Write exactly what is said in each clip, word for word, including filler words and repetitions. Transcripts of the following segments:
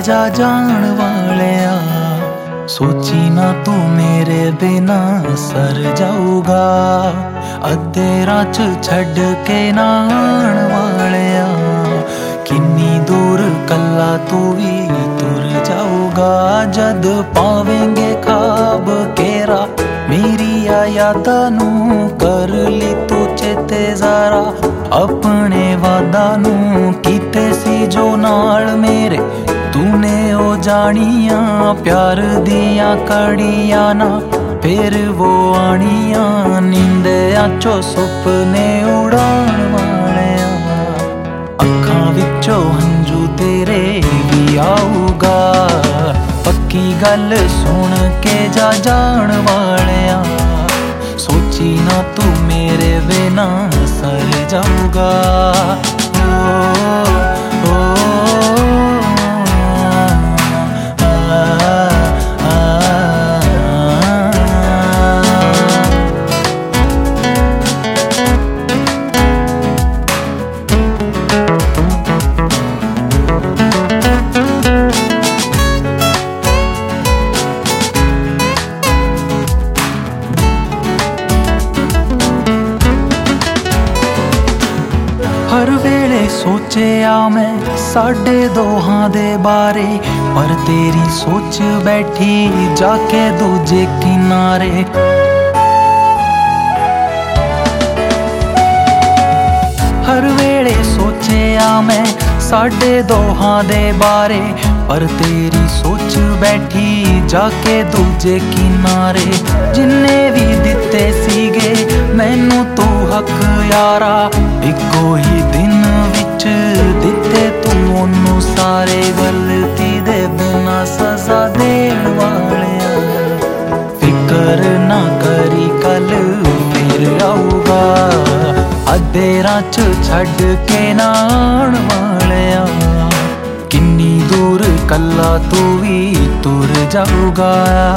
जा जान वालिया, सोची ना तू मेरे बिना सर जाऊगा। अद्धे राह च छड़ के नाण वालिया, किन्नी दूर कल्ला तू भी तुर जाऊगा। जद पावेंगे खाब केरा मेरी आ यादा नू, कर ली तू चेते जरा अपने वादा नू। कीते सी जो नाल मेरे तूने ओ जानिया, प्यार दिया कड़िया ना फिर वो आनिया। नींदे आचो सुपने उड़ान वालिया, अखां विचों हंजू तेरे भी आऊगा। पक्की गल सुन के जा जान वालिया, सोची ना तू मेरे बिना सर जाऊगा। ओ, ओ, हर वेले सोचिया मैं साडे दोहां दे बारे, पर तेरी सोच बैठी जाके दूजे किनारे। हर वेले सोचिया मैं साडे दोहां दे बारे, पर तेरी सोच बैठी जाके दूजे किनारे। जिन्ने भी दिते सीगे मैनू तू हक यारा, इको ही दिन विच दिते तू ओनू सारे। गलती दे बिना सजा देण वालिया, फिकर ना करी कल फिर आऊगा। अद्धे राह च छड़ के नाण वालिया, किन्नी दूर कल्ला तू भी तुर जाऊगा।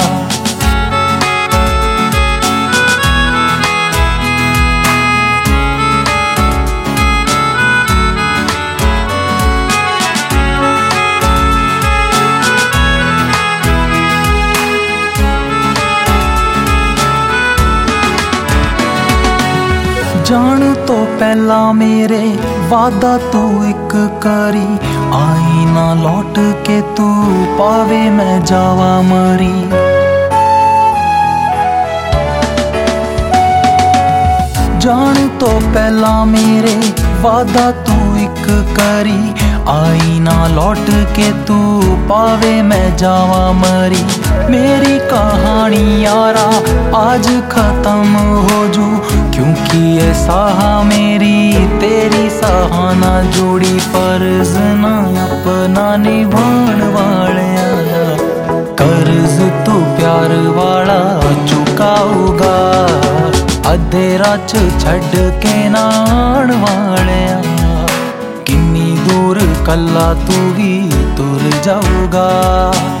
जान तो पहला मेरे वादा तू एक करी, आई ना लौट के तू पावे मैं जावा मरी। जान तो पहला मेरे वादा तू एक करी, आई ना लौट के तू पावे मैं जावा मरी। मेरी कहानी यारा आज खत्म हो जू, क्योंकि ये साहा मेरी तेरी साहा ना जोड़ी। फर्ज ना अपना निभान वालिया, कर्ज तू प्यार वाला चुकाऊगा। अद्धे राह च छड़ के नाण वालिया, किन्नी दूर कल्ला तू भी तुर जाऊगा।